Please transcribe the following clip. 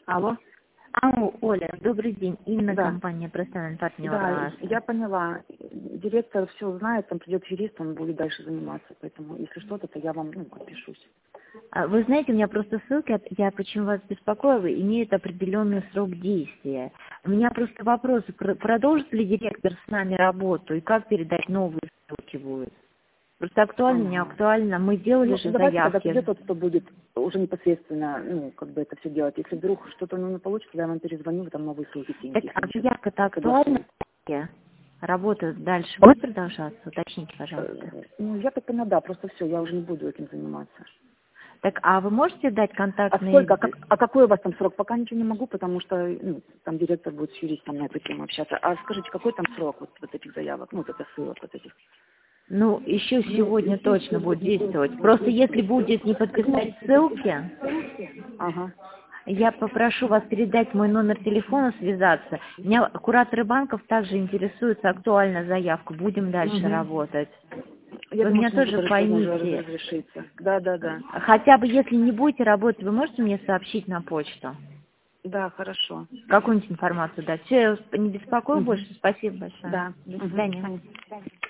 Алло. Оля, добрый день. Инна, Да. компания «Профессиональный партнер». Да, я поняла. Директор все знает, там придет юрист, он будет дальше заниматься. Поэтому, если что-то, то я вам отпишусь. Вы знаете, у меня просто ссылки, я почему вас беспокоила, имеют определенный срок действия. У меня просто вопрос, продолжит ли директор с нами работу и как передать новые ссылки будет? Просто актуально, не Ага. актуально. Мы делали Ну, же давайте тогда придет заявки. тот, кто будет уже непосредственно, это все делать. Если вдруг что-то не получится, я вам перезвоню, вы там новые ссылки Так, кинете. а если заявка-то актуальна? согласуем. Работа дальше будет продолжаться? Уточните, пожалуйста. Я так поняла, да, просто все, я уже не буду этим заниматься. Так, а вы можете дать А контактные... сколько, какой у вас там срок? Пока ничего не могу, потому что там директор будет с юристом на эту тему общаться. А скажите, какой там срок вот этих заявок, это ссылок вот этих? Ну, еще сегодня точно будет действовать. Просто если будет не подписать ссылки, Ага. я попрошу вас передать мой номер телефона, связаться. Меня кураторы банков также интересуются актуальной заявкой. Будем дальше работать. Я Вы думаю, меня что может тоже даже сегодня уже поймите. разрешится. Да. Хотя бы если не будете работать, вы можете мне сообщить на почту? Да, хорошо. Какую-нибудь информацию дать. Все, я вас не беспокою больше. Спасибо большое. Да. До свидания. Спасибо.